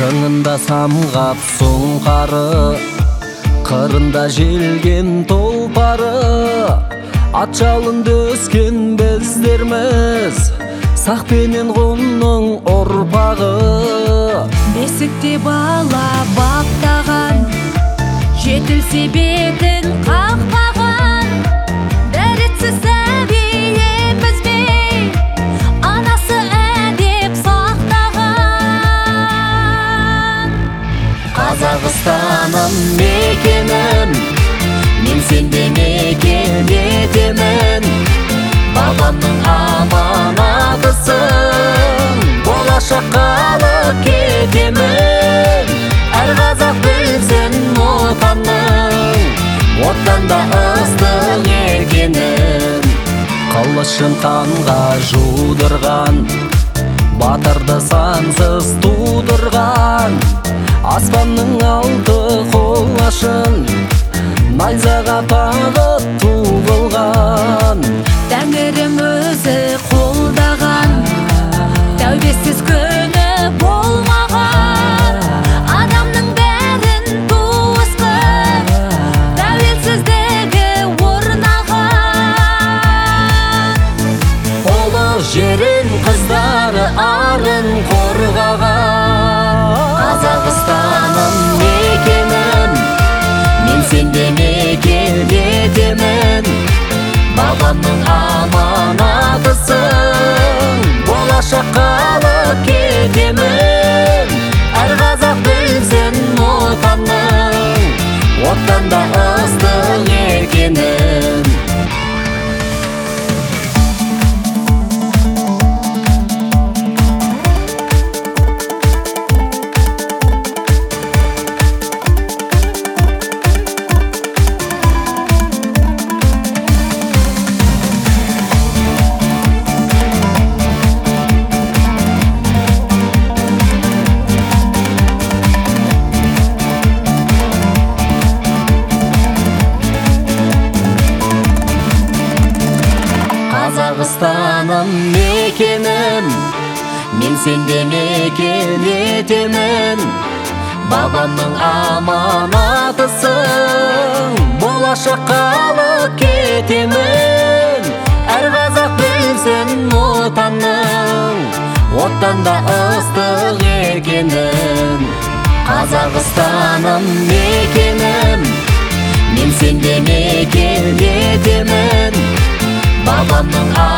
шыңында самғап сұңқары, қырында желген толпары, ат жалында өскен біздерміз, сақ пенен ғұнның ұрпағы. Бесікте бала баптаған, жетілсе бетін қақпаған, дәретсіз сәбиіміз бей, анасы әдеп сақтаған. Қазақстаным мекенім, мен сенде мекен етемін, бабамның аманатысың, болашаққа алып кетемін. Әр қазақ білсін отанның, отанда ыстық екенін. Қылышын қанға жудырған, батырды сансыз тудырған, аспанның алты қолашын найзаға тағып туғылған. Тәңірім өзі қолдаған, тәубесіз күні болмаған, адамның бәрін туыс қып, тәуелсіздігі орнаған. Ұлы жерін қыздары арын қорғаған. Қазақстаным мекенім, мен сенде мекен етемін, бабамның аманатысың, болашаққа алып кетемін. Әр қазақ білсін отанның, отанда ыстық екенін. Қазақстаным мекенім, мен сенде мекен етемін, бабамның аманатысың, болашаққа алып кетемін. Әр қазақ білсін отанның, отанда ыстық екенін. Қазақстаным мекенім, мен сенде мекен етемін, бабамның